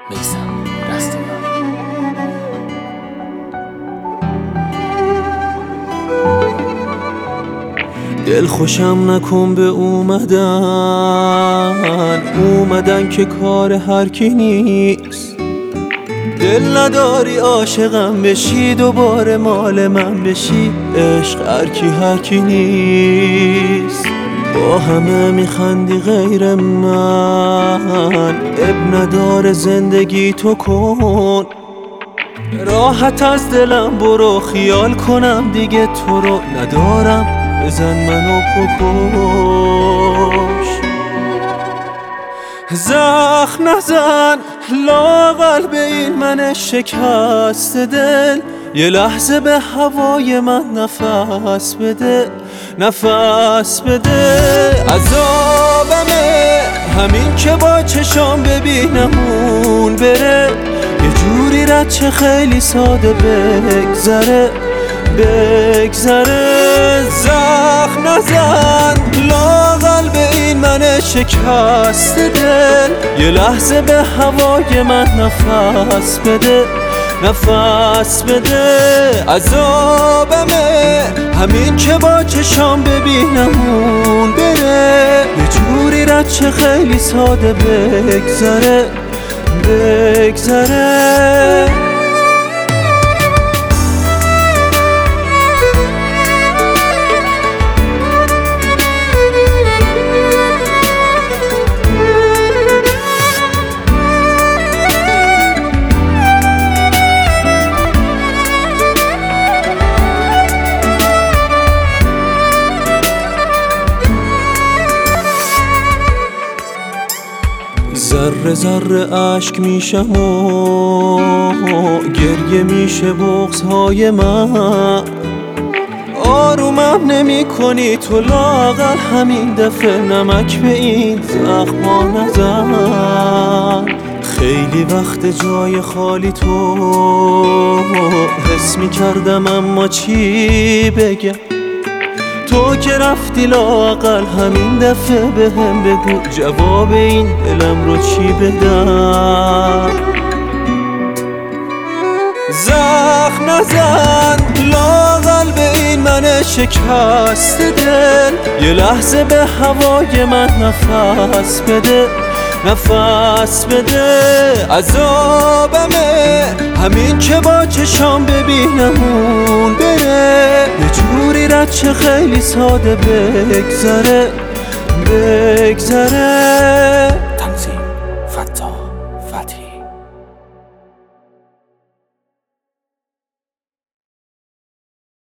میثم رستگار. دل خوشم نکن به اومدن که کار هر کی نیست. دل نداری عاشقم بشی دوباره مال من بشی، عشق هر کی نیست. با همه میخندی غیر من، اب نداره زندگی تو کن. راحت از دلم برو، خیال کنم دیگه تو رو ندارم، بزن منو بکش. زخم نزن لااقل به این من شکست دل، یه لحظه به هوای من نفس بده، نفس بده. عذابمه همین که با چشام ببینم اون بره، یه جوری رد چه خیلی ساده بگذره، بگذره. زخم نزن لااقل به این من شکست دل، یه لحظه به هوای من نفس بده، نفس بده. عذابمه همین که با چشام ببینم اون بره، یه جوری رد چه خیلی ساده بگذره، بگذره. ذره ذره اشک میشم و گریه میشه بغض‌های من. آرومم نمی کنی تو لااقل همین دفعه نمک به این زخما نزن. خیلی وقت جای خالی تو حس میکردم اما چی بگم. تو که رفتی لااقل همین دفعه بهم بگو جواب این دلم رو چی بدم. زخم نزن لااقل به این من شکست دل، یه لحظه به هوای من نفس بده، نفس بده. عذابمه همین که با چشام ببینم اون بره، یه جوری رد چه خیلی ساده بگذره، بگذره.